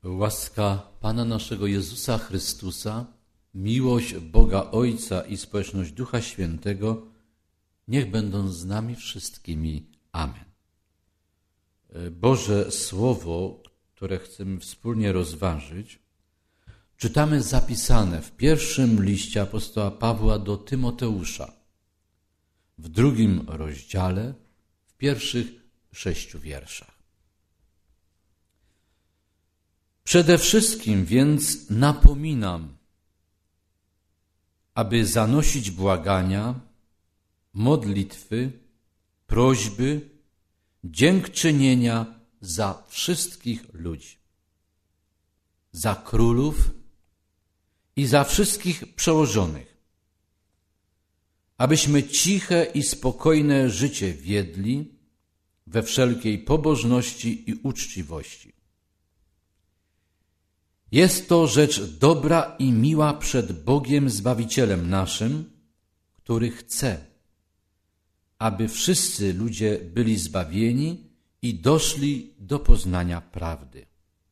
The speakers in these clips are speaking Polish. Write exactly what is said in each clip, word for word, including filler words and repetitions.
Łaska Pana naszego Jezusa Chrystusa, miłość Boga Ojca i społeczność Ducha Świętego niech będą z nami wszystkimi. Amen. Boże Słowo, które chcemy wspólnie rozważyć, czytamy zapisane w pierwszym liście apostoła Pawła do Tymoteusza, w drugim rozdziale, w pierwszych sześciu wierszach. Przede wszystkim więc napominam, aby zanosić błagania, modlitwy, prośby, dziękczynienia za wszystkich ludzi, za królów i za wszystkich przełożonych, abyśmy ciche i spokojne życie wiedli we wszelkiej pobożności i uczciwości. Jest to rzecz dobra i miła przed Bogiem Zbawicielem naszym, który chce, aby wszyscy ludzie byli zbawieni i doszli do poznania prawdy.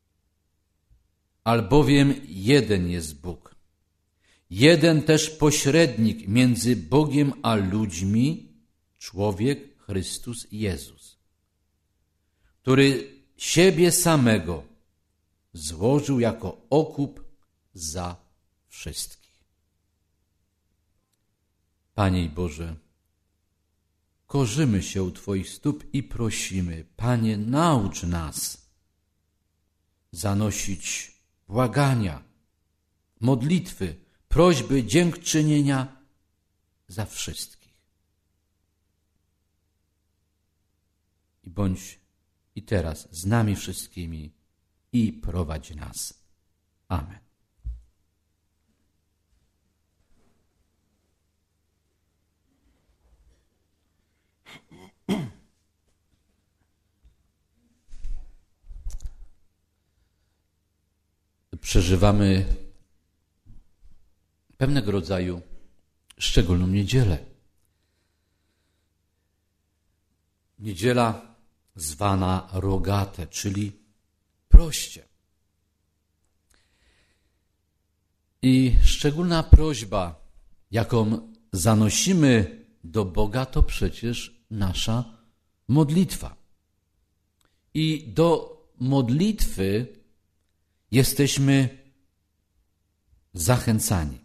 Albowiem jeden jest Bóg, jeden też pośrednik między Bogiem a ludźmi, człowiek Chrystus Jezus, który siebie samego złożył jako okup za wszystkich. Panie Boże, korzymy się u Twoich stóp i prosimy, Panie, naucz nas zanosić błagania, modlitwy, prośby, dziękczynienia za wszystkich. I bądź i teraz z nami wszystkimi i prowadź nas. Amen. Przeżywamy pewnego rodzaju szczególną niedzielę. Niedziela zwana Rogate, czyli proście. I szczególna prośba, jaką zanosimy do Boga, to przecież nasza modlitwa. I do modlitwy jesteśmy zachęcani.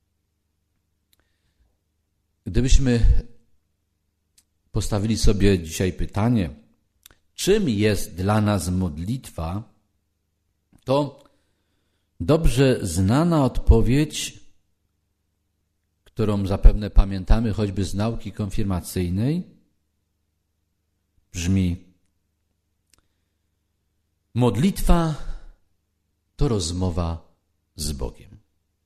Gdybyśmy postawili sobie dzisiaj pytanie, czym jest dla nas modlitwa, to dobrze znana odpowiedź, którą zapewne pamiętamy choćby z nauki konfirmacyjnej, brzmi: modlitwa to rozmowa z Bogiem.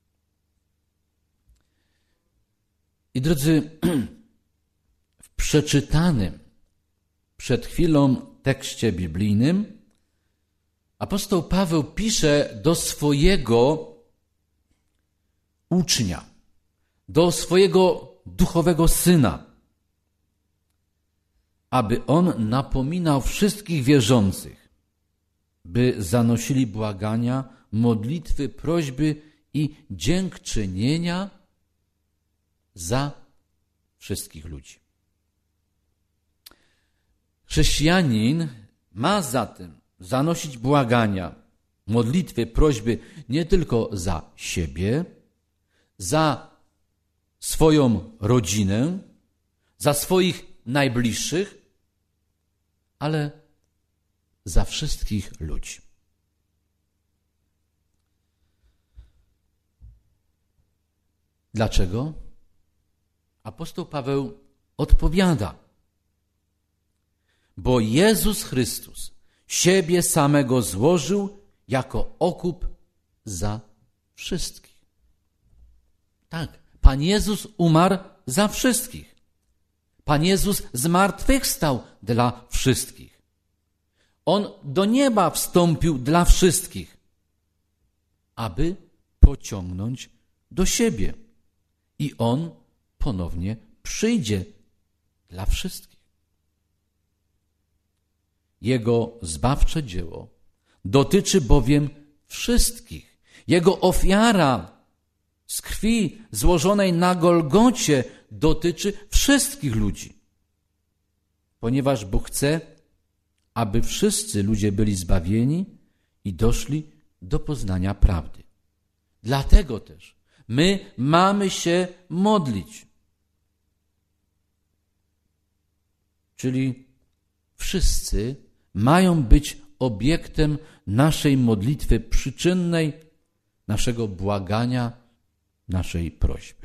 I drodzy, w przeczytanym przed chwilą tekście biblijnym apostoł Paweł pisze do swojego ucznia, do swojego duchowego syna, aby on napominał wszystkich wierzących, by zanosili błagania, modlitwy, prośby i dziękczynienia za wszystkich ludzi. Chrześcijanin ma zatem zanosić błagania, modlitwy, prośby nie tylko za siebie, za swoją rodzinę, za swoich najbliższych, ale za wszystkich ludzi. Dlaczego? Apostoł Paweł odpowiada: bo Jezus Chrystus siebie samego złożył jako okup za wszystkich. Tak, Pan Jezus umarł za wszystkich. Pan Jezus zmartwychwstał dla wszystkich. On do nieba wstąpił dla wszystkich, aby pociągnąć do siebie. I On ponownie przyjdzie dla wszystkich. Jego zbawcze dzieło dotyczy bowiem wszystkich. Jego ofiara z krwi złożonej na Golgocie dotyczy wszystkich ludzi. Ponieważ Bóg chce, aby wszyscy ludzie byli zbawieni i doszli do poznania prawdy. Dlatego też my mamy się modlić. Czyli wszyscy mają być obiektem naszej modlitwy przyczynnej, naszego błagania, naszej prośby.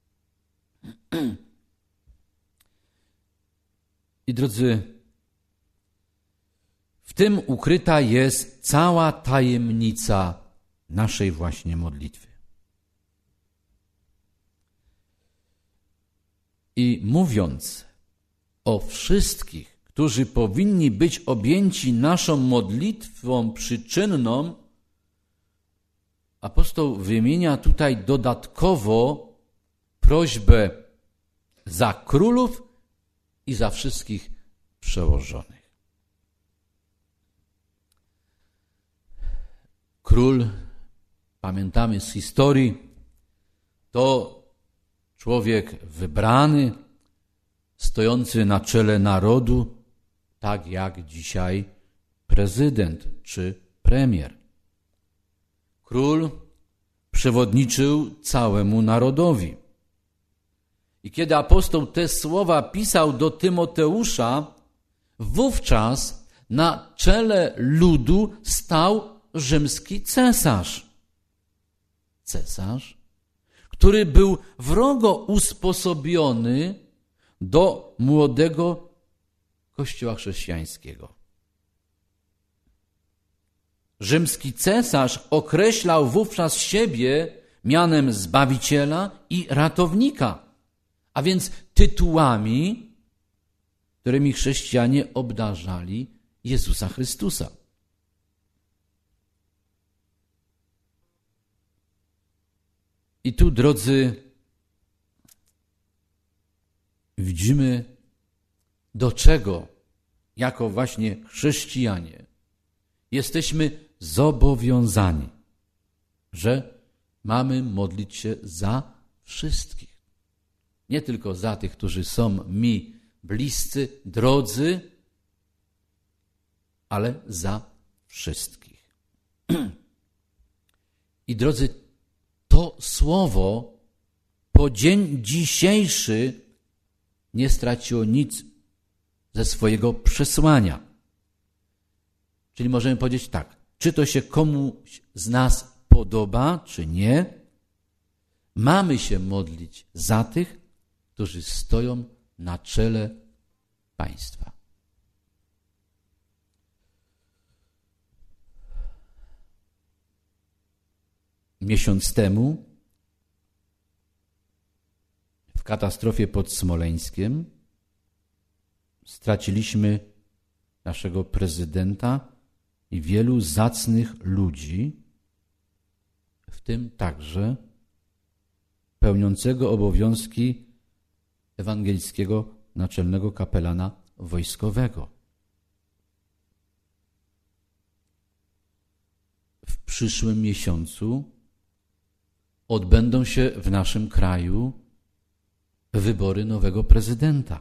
I drodzy, w tym ukryta jest cała tajemnica naszej właśnie modlitwy. I mówiąc o wszystkich, którzy powinni być objęci naszą modlitwą przyczynną, apostoł wymienia tutaj dodatkowo prośbę za królów i za wszystkich przełożonych. Król, pamiętamy z historii, to człowiek wybrany, stojący na czele narodu, tak jak dzisiaj prezydent czy premier. Król przewodniczył całemu narodowi. I kiedy apostoł te słowa pisał do Tymoteusza, wówczas na czele ludu stał rzymski cesarz. Cesarz, który był wrogo usposobiony do młodego Kościoła chrześcijańskiego. Rzymski cesarz określał wówczas siebie mianem Zbawiciela i Ratownika, a więc tytułami, którymi chrześcijanie obdarzali Jezusa Chrystusa. I tu, drodzy, widzimy, do czego jako właśnie chrześcijanie jesteśmy zobowiązani, że mamy modlić się za wszystkich. Nie tylko za tych, którzy są mi bliscy, drodzy, ale za wszystkich. I drodzy, to słowo po dzień dzisiejszy nie straciło nic ze swojego przesłania. Czyli możemy powiedzieć tak, czy to się komuś z nas podoba, czy nie, mamy się modlić za tych, którzy stoją na czele państwa. Miesiąc temu w katastrofie pod Smoleńskiem straciliśmy naszego prezydenta i wielu zacnych ludzi, w tym także pełniącego obowiązki ewangelickiego naczelnego kapelana wojskowego. W przyszłym miesiącu odbędą się w naszym kraju wybory nowego prezydenta.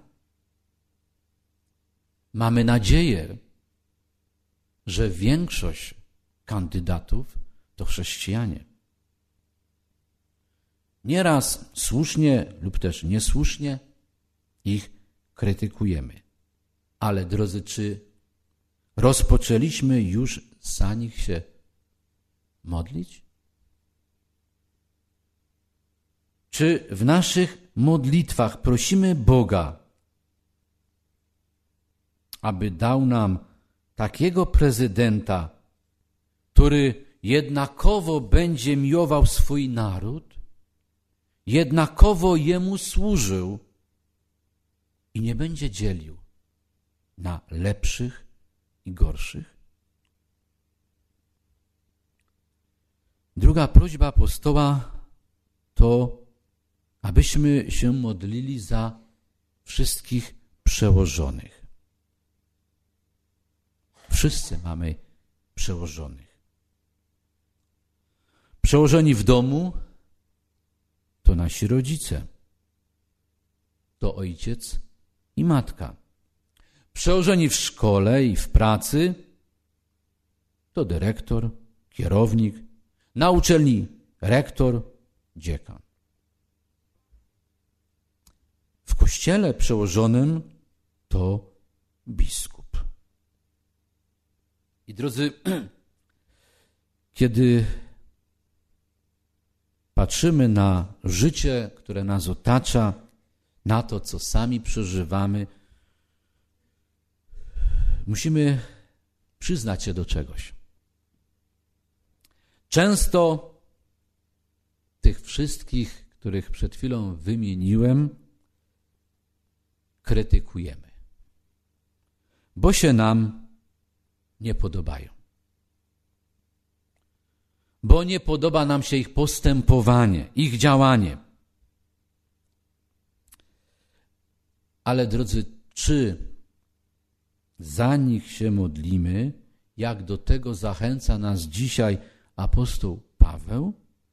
Mamy nadzieję, że większość kandydatów to chrześcijanie. Nieraz słusznie lub też niesłusznie ich krytykujemy. Ale drodzy, czy rozpoczęliśmy już za nich się modlić? Czy w naszych modlitwach prosimy Boga, aby dał nam takiego prezydenta, który jednakowo będzie miłował swój naród, jednakowo jemu służył i nie będzie dzielił na lepszych i gorszych? Druga prośba apostoła to, abyśmy się modlili za wszystkich przełożonych. Wszyscy mamy przełożonych. Przełożeni w domu to nasi rodzice, to ojciec i matka. Przełożeni w szkole i w pracy to dyrektor, kierownik, na uczelni rektor, dziekan. W kościele przełożonym to biskup. I drodzy, kiedy patrzymy na życie, które nas otacza, na to, co sami przeżywamy, musimy przyznać się do czegoś. Często tych wszystkich, których przed chwilą wymieniłem, krytykujemy, bo się nam nie podobają. Bo nie podoba nam się ich postępowanie, ich działanie. Ale drodzy, czy za nich się modlimy, jak do tego zachęca nas dzisiaj apostoł Paweł?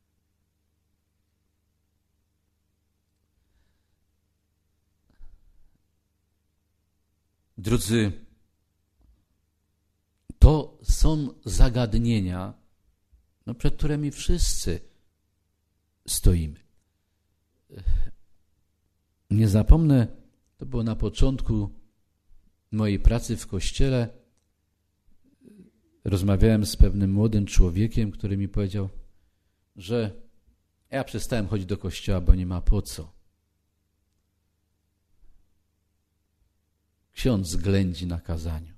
Drodzy, to są zagadnienia, no, przed którymi wszyscy stoimy. Nie zapomnę, to było na początku mojej pracy w kościele. Rozmawiałem z pewnym młodym człowiekiem, który mi powiedział, że ja przestałem chodzić do kościoła, bo nie ma po co. Ksiądz ględzi na kazaniu.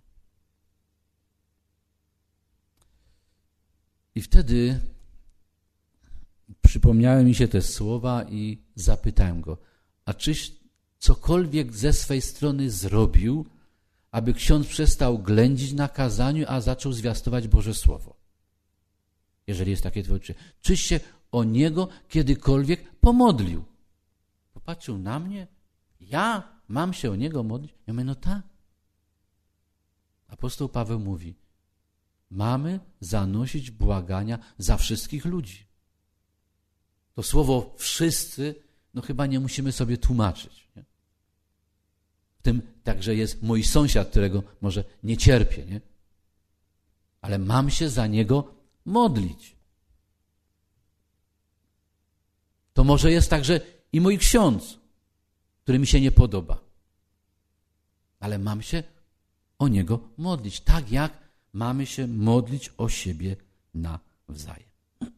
I wtedy przypomniały mi się te słowa i zapytałem go, a czyś cokolwiek ze swej strony zrobił, aby ksiądz przestał ględzić na kazaniu, a zaczął zwiastować Boże Słowo? Jeżeli jest takie twoje odczucie. Czyś się o niego kiedykolwiek pomodlił? Popatrzył na mnie. Ja mam się o niego modlić? Ja mówię, no tak. Apostoł Paweł mówi, mamy zanosić błagania za wszystkich ludzi. To słowo wszyscy, no chyba nie musimy sobie tłumaczyć. Nie? W tym także jest mój sąsiad, którego może nie cierpię, nie? Ale mam się za niego modlić. To może jest także i mój ksiądz, który mi się nie podoba. Ale mam się o niego modlić, tak jak mamy się modlić o siebie nawzajem.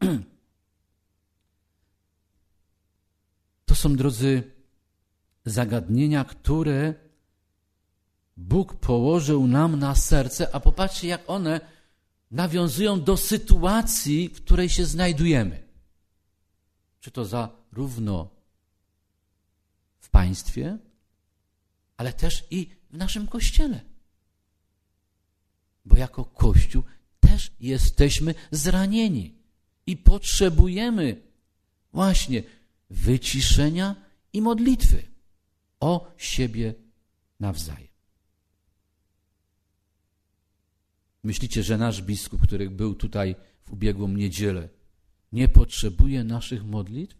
To są, drodzy, zagadnienia, które Bóg położył nam na serce, a popatrzcie, jak one nawiązują do sytuacji, w której się znajdujemy. Czy to zarówno w państwie, ale też i w naszym Kościele. Bo jako Kościół też jesteśmy zranieni i potrzebujemy właśnie wyciszenia i modlitwy o siebie nawzajem. Myślicie, że nasz biskup, który był tutaj w ubiegłą niedzielę, nie potrzebuje naszych modlitw?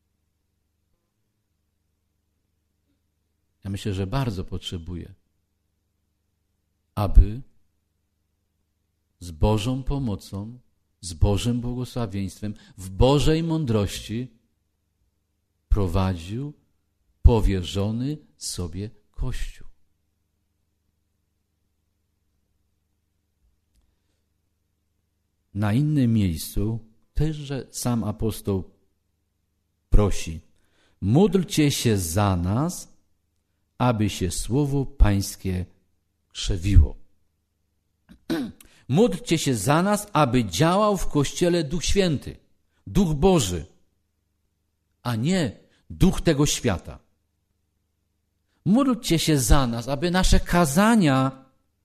Ja myślę, że bardzo potrzebuje, aby z Bożą pomocą, z Bożym błogosławieństwem, w Bożej mądrości prowadził powierzony sobie Kościół. Na innym miejscu też, że sam apostoł prosi, módlcie się za nas, aby się słowo Pańskie krzewiło. Módlcie się za nas, aby działał w Kościele Duch Święty, Duch Boży, a nie duch tego świata. Módlcie się za nas, aby nasze kazania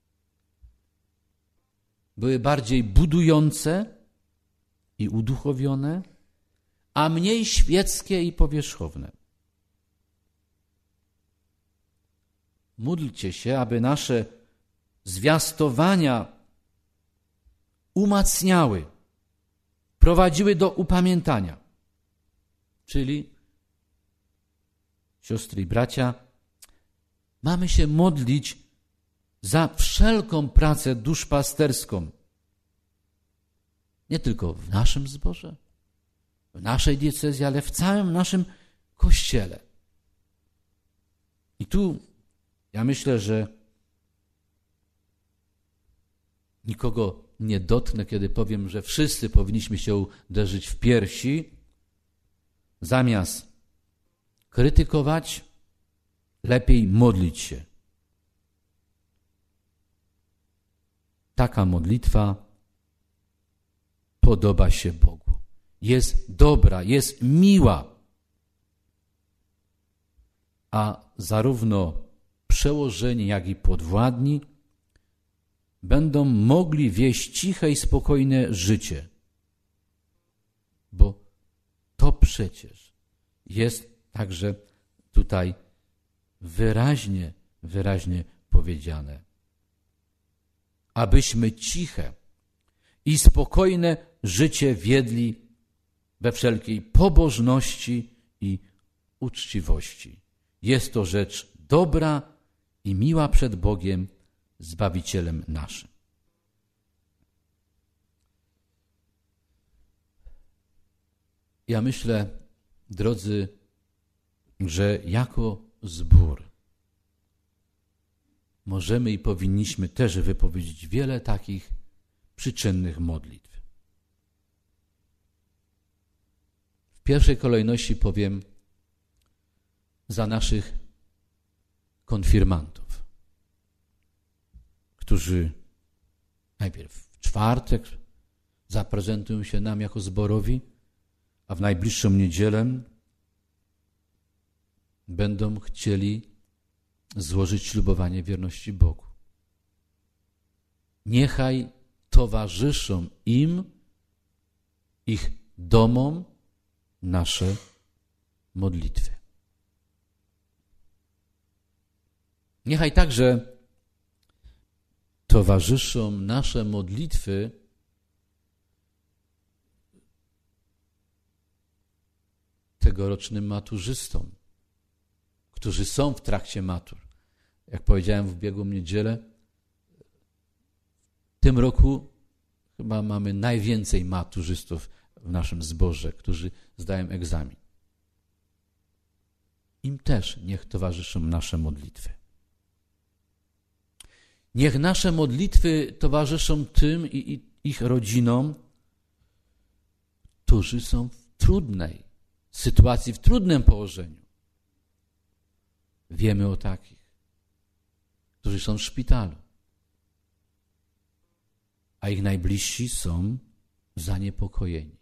były bardziej budujące i uduchowione, a mniej świeckie i powierzchowne. Módlcie się, aby nasze zwiastowania umacniały, prowadziły do upamiętania. Czyli, siostry i bracia, mamy się modlić za wszelką pracę duszpasterską. Nie tylko w naszym zborze, w naszej diecezji, ale w całym naszym Kościele. I tu ja myślę, że nikogo nie dotknę, kiedy powiem, że wszyscy powinniśmy się uderzyć w piersi, zamiast krytykować, lepiej modlić się. Taka modlitwa podoba się Bogu. Jest dobra, jest miła. A zarówno przełożeni, jak i podwładni będą mogli wieść ciche i spokojne życie. Bo to przecież jest także tutaj wyraźnie, wyraźnie powiedziane. Abyśmy ciche i spokojne życie wiedli we wszelkiej pobożności i uczciwości. Jest to rzecz dobra i miła przed Bogiem, Zbawicielem naszym. Ja myślę, drodzy, że jako zbór możemy i powinniśmy też wypowiedzieć wiele takich przyczynnych modlitw. W pierwszej kolejności powiem za naszych konfirmantów, którzy najpierw w czwartek zaprezentują się nam jako zborowi, a w najbliższą niedzielę będą chcieli złożyć ślubowanie wierności Bogu. Niechaj towarzyszą im, ich domom nasze modlitwy. Niechaj także towarzyszą nasze modlitwy tegorocznym maturzystom, którzy są w trakcie matur. Jak powiedziałem w ubiegłą niedzielę, w tym roku chyba mamy najwięcej maturzystów w naszym zborze, którzy zdają egzamin. Im też niech towarzyszą nasze modlitwy. Niech nasze modlitwy towarzyszą tym i, i ich rodzinom, którzy są w trudnej sytuacji, w trudnym położeniu. Wiemy o takich, którzy są w szpitalu, a ich najbliżsi są zaniepokojeni.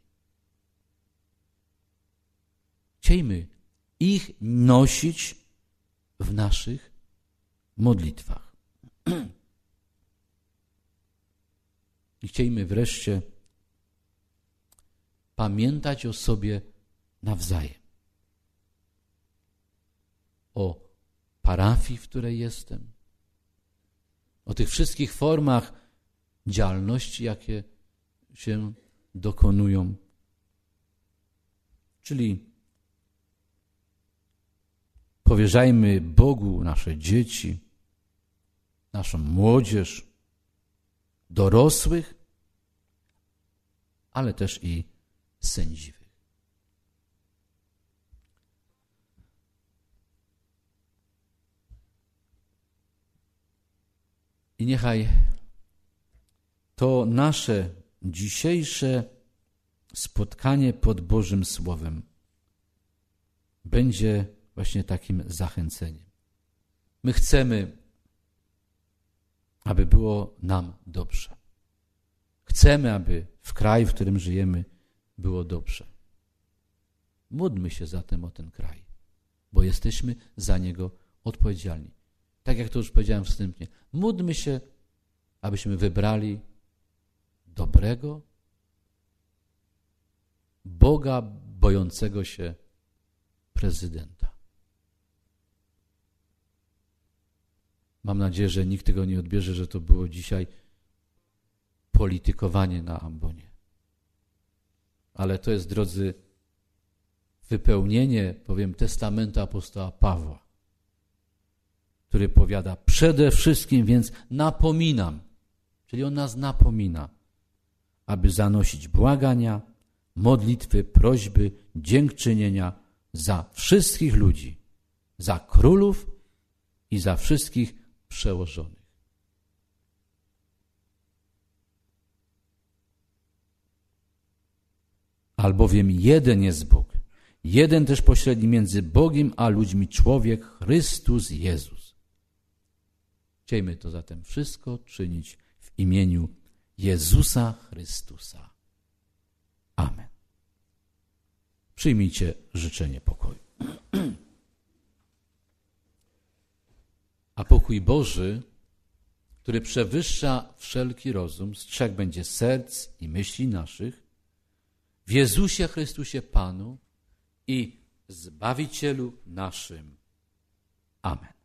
Chciejmy ich nosić w naszych modlitwach. I chciejmy wreszcie pamiętać o sobie nawzajem. O parafii, w której jestem, o tych wszystkich formach działalności, jakie się dokonują. Czyli powierzajmy Bogu nasze dzieci, naszą młodzież, dorosłych, ale też i sędziwych. I niechaj to nasze dzisiejsze spotkanie pod Bożym Słowem będzie właśnie takim zachęceniem. My chcemy, aby było nam dobrze. Chcemy, aby w kraju, w którym żyjemy, było dobrze. Módlmy się zatem o ten kraj, bo jesteśmy za niego odpowiedzialni. Tak jak to już powiedziałem wstępnie, módlmy się, abyśmy wybrali dobrego, Boga bojącego się prezydenta. Mam nadzieję, że nikt tego nie odbierze, że to było dzisiaj politykowanie na ambonie. ale to jest, drodzy, wypełnienie, powiem, testamentu apostoła Pawła, który powiada: przede wszystkim więc napominam, czyli on nas napomina, aby zanosić błagania, modlitwy, prośby, dziękczynienia za wszystkich ludzi, za królów i za wszystkich przełożonych. Albowiem jeden jest Bóg, jeden też pośredni między Bogiem a ludźmi, człowiek Chrystus Jezus. Chciejmy to zatem wszystko czynić w imieniu Jezusa Chrystusa. Amen. Przyjmijcie życzenie pokoju. A pokój Boży, który przewyższa wszelki rozum, strzegł będzie serc i myśli naszych w Jezusie Chrystusie Panu i Zbawicielu naszym. Amen.